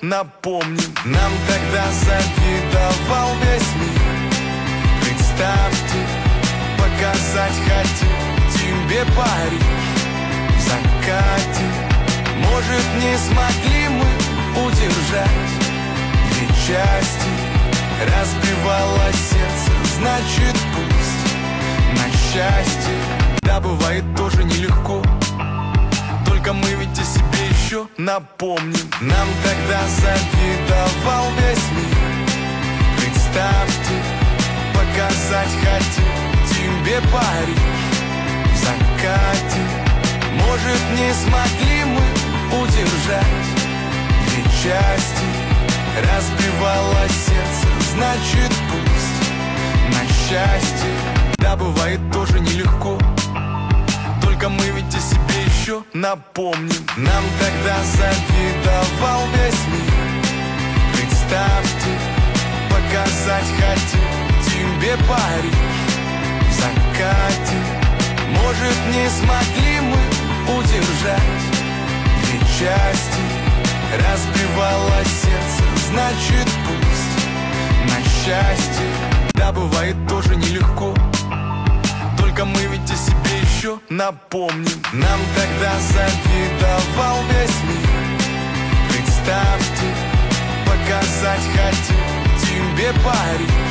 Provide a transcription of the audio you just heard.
напомним. Нам тогда завидовал весь мир. Представьте, показать хотел тебе Париж в закате. Может, не смогли мы удержать две части. Разбивало сердце, значит пусть на счастье. Да, бывает тоже нелегко, только мы ведь о себе еще напомним. Нам тогда завидовал весь мир. Представьте, показать хотел тебе Париж в закате. Может, не смогли мы удержать две части. Разбивало сердце, значит пусть на счастье. Да, бывает тоже нелегко, только мы ведь о себе еще напомним. Нам тогда завидовал весь мир. Представьте, показать хотел тебе Париж в закате. Может, не смогли мы удержать две части. Разбивало сердце, значит пусть на счастье. Да, бывает тоже нелегко, только мы ведь о себе еще напомним. Нам тогда завидовал весь мир. Представьте, показать хотел тебе Париж